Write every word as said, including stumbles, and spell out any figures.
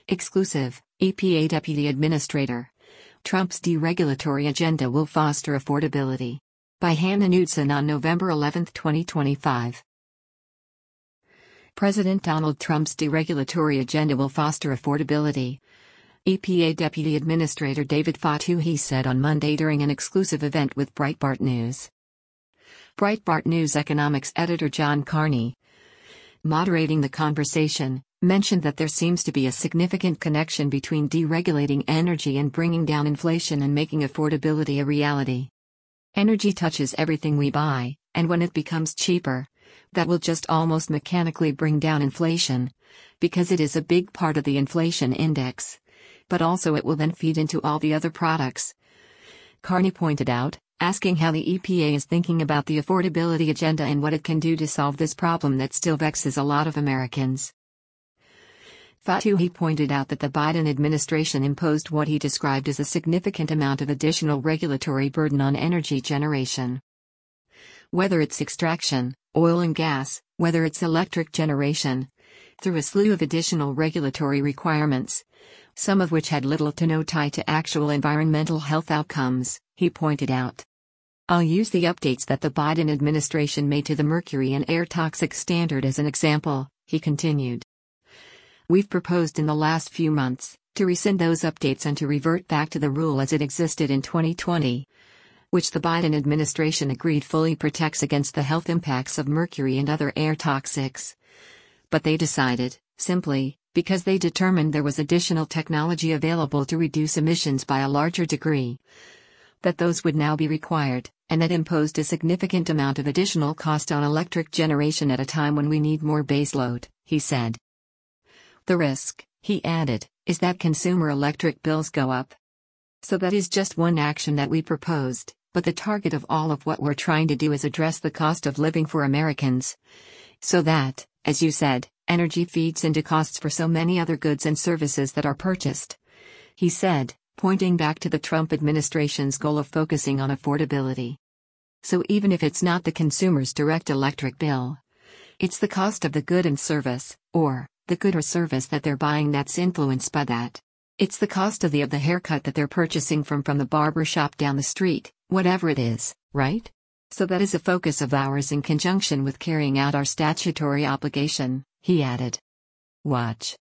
Exclusive, E P A Deputy Administrator. Trump's deregulatory agenda will foster affordability. By Hannah Knudsen on November eleventh, twenty twenty-five. President Donald Trump's deregulatory agenda will foster affordability. E P A Deputy Administrator David Fatuhi said on Monday during an exclusive event with Breitbart News. Breitbart News economics editor John Carney, moderating the conversation, mentioned that there seems to be a significant connection between deregulating energy and bringing down inflation and making affordability a reality. Energy touches everything we buy, and when it becomes cheaper, that will just almost mechanically bring down inflation, because it is a big part of the inflation index. But also it will then feed into all the other products. Carney pointed out, asking how the E P A is thinking about the affordability agenda and what it can do to solve this problem that still vexes a lot of Americans. Fatuhi pointed out that the Biden administration imposed what he described as a significant amount of additional regulatory burden on energy generation. Whether it's extraction, oil and gas, whether it's electric generation, through a slew of additional regulatory requirements, some of which had little to no tie to actual environmental health outcomes, he pointed out. I'll use the updates that the Biden administration made to the mercury and air toxic standard as an example, he continued. We've proposed in the last few months to rescind those updates and to revert back to the rule as it existed in twenty twenty, which the Biden administration agreed fully protects against the health impacts of mercury and other air toxics. But they decided, simply, because they determined there was additional technology available to reduce emissions by a larger degree, that those would now be required, and that imposed a significant amount of additional cost on electric generation at a time when we need more baseload, he said. The risk, he added, is that consumer electric bills go up. So that is just one action that we proposed, but the target of all of what we're trying to do is address the cost of living for Americans. So that, as you said, energy feeds into costs for so many other goods and services that are purchased. He said, pointing back to the Trump administration's goal of focusing on affordability. So even if it's not the consumer's direct electric bill, it's the cost of the good and service, or the good or service that they're buying that's influenced by that. It's the cost of the of the haircut that they're purchasing from from the barber shop down the street, whatever it is, right? So that is a focus of ours in conjunction with carrying out our statutory obligation, he added. Watch.